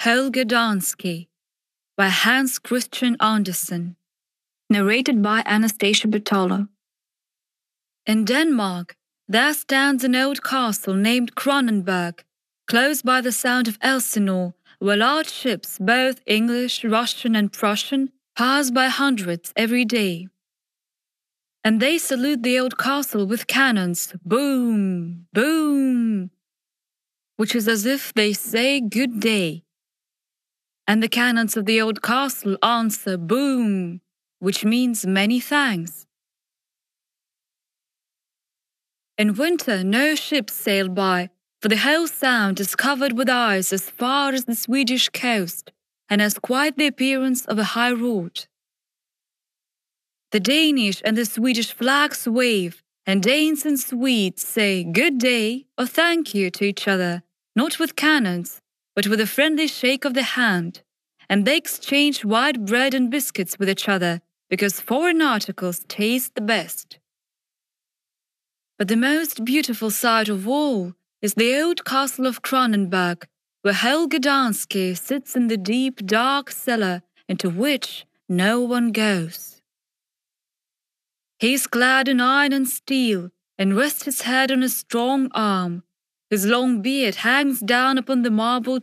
Helge Danske by Hans Christian Andersen. Narrated by Anastasia Bertolo. In Denmark, there stands an old castle named Kronenberg, close by the Sound of Elsinore, where large ships, both English, Russian, and Prussian, pass by hundreds every day. And they salute the old castle with cannons, boom, boom, which is as if they say good day. And the cannons of the old castle answer boom, which means many thanks. In winter, no ships sail by, for the whole sound is covered with ice as far as the Swedish coast, and has quite the appearance of a high road. The Danish and the Swedish flags wave, and Danes and Swedes say good day or thank you to each other, not with cannons, but with a friendly shake of the hand, and they exchange white bread and biscuits with each other, because foreign articles taste the best. But the most beautiful sight of all is the old castle of Kronenberg, where Helge Danske sits in the deep, dark cellar into which no one goes. He is clad in iron and steel, and rests his head on a strong arm. His long beard hangs down upon the marble